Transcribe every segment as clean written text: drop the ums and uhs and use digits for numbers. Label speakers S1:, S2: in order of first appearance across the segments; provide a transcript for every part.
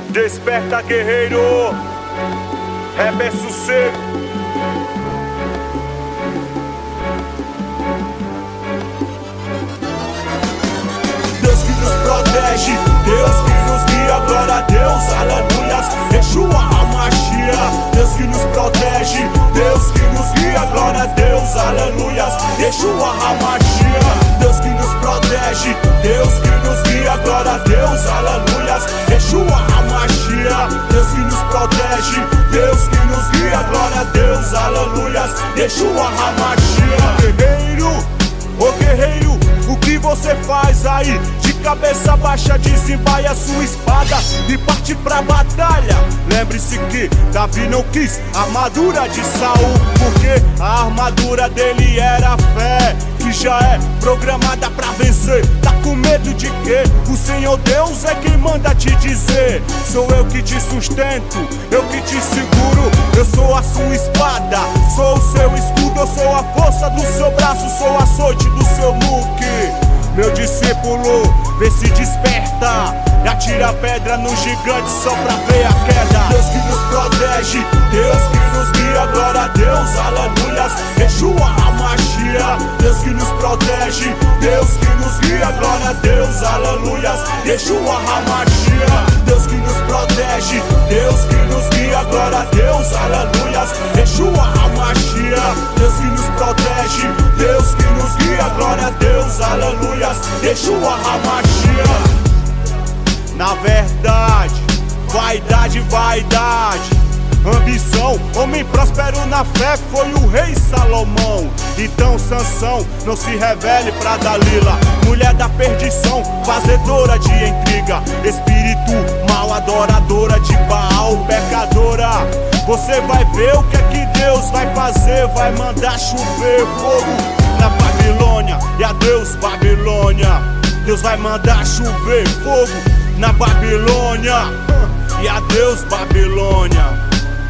S1: Desperta, guerreiro, rap é sossego. Deus que nos protege, Deus que nos guia, glória a Deus, aleluias, Yeshua HaMashiach. Deus que nos protege, Deus que nos guia, glória a Deus, aleluias, Yeshua HaMashiach. Deus que nos protege, Deus que nos guia, glória a Deus, aleluias, Yeshua HaMashiach. Deus que nos protege, Deus que nos guia, glória a Deus, aleluias, Yeshua HaMashiach. Guerreiro, ô guerreiro, o que você faz aí? De cabeça baixa, desembaia sua espada e parte pra batalha. Lembre-se que Davi não quis a armadura de Saul, porque a armadura dele era a fé, que já é programada pra vencer. Tá com medo de quê? O Senhor Deus é quem manda te dizer: sou eu que te sustento, eu que te seguro. Eu sou a sua espada, sou o seu escudo. Eu sou a força do seu braço, sou a açoite do seu muque. Meu discípulo, vê se desperta e atira a pedra no gigante só pra ver a queda. Deus que nos protege, Deus que nos guia, glória a Deus, aleluias, Yeshua HaMashiach. Deus que nos protege, Deus que nos guia, glória a Deus, aleluias, Yeshua HaMashiach. Deus que nos protege, Deus que nos guia, glória a Deus, aleluias, Yeshua HaMashiach. Deus que nos protege, Deus que nos guia, glória a Deus, aleluias, Yeshua HaMashiach. Na verdade, vaidade, ambição, homem próspero na fé foi o rei Salomão. Então Sansão não se revele pra Dalila, mulher da perdição, fazedora de intriga, espírito mal, adoradora de Baal, pecadora. Você vai ver o que é que Deus vai fazer, vai mandar chover fogo na Babilônia. E adeus Babilônia, Deus vai mandar chover fogo na Babilônia. E adeus Babilônia,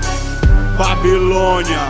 S1: Babilônia.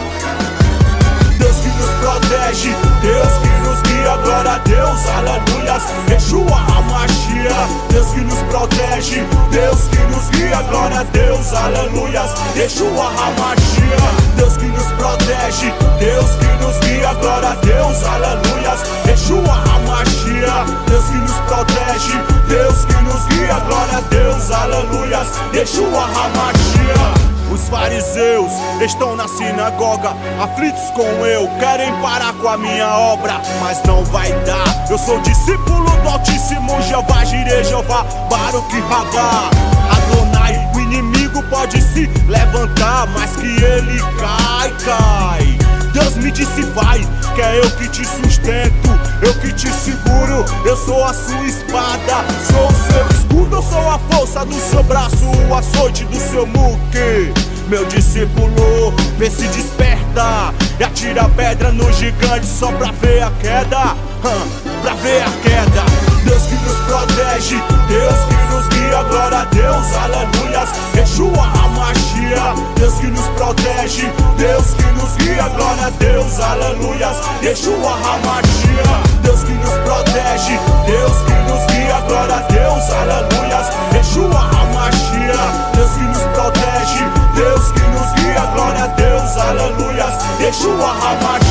S1: Deus que nos protege, Deus que nos guia, glória a Deus, aleluias, Yeshua HaMashiach. Deus que nos protege, Deus que nos guia, glória a Deus, aleluias, Yeshua HaMashiach. Deus que nos protege, Deus que nos guia, glória a Deus, aleluias, Yeshua HaMashiach. Deus que nos protege, Deus que nos guia, glória a Deus, aleluias, Yeshua HaMashiach. Os fariseus estão na sinagoga, aflitos com eu, querem parar com a minha obra, mas não vai dar. Eu sou discípulo do Altíssimo, Jeová Jireh, Jeová Baruch Rabá Adonai. O inimigo pode se levantar, mas que ele cai. Deus me disse vai, que é eu que te sustento, eu que te seguro. Eu sou a sua espada, sou o seu escudo. Eu sou a força do seu braço, o açoite do seu muque. Meu discípulo, vê se desperta e atira a pedra no gigante só pra ver a queda, pra ver a queda. Deus que nos protege, Deus que nos guia, glória a Deus, aleluias, Yeshua HaMashiach. Deus que nos protege, Deus que nos guia, glória a Deus, aleluias, Yeshua HaMashiach. Deus que nos protege, Deus que nos guia, glória a Deus, aleluias, Yeshua HaMashiach. Deus que nos protege, Deus que nos guia, glória a Deus, aleluias, Yeshua HaMashiach.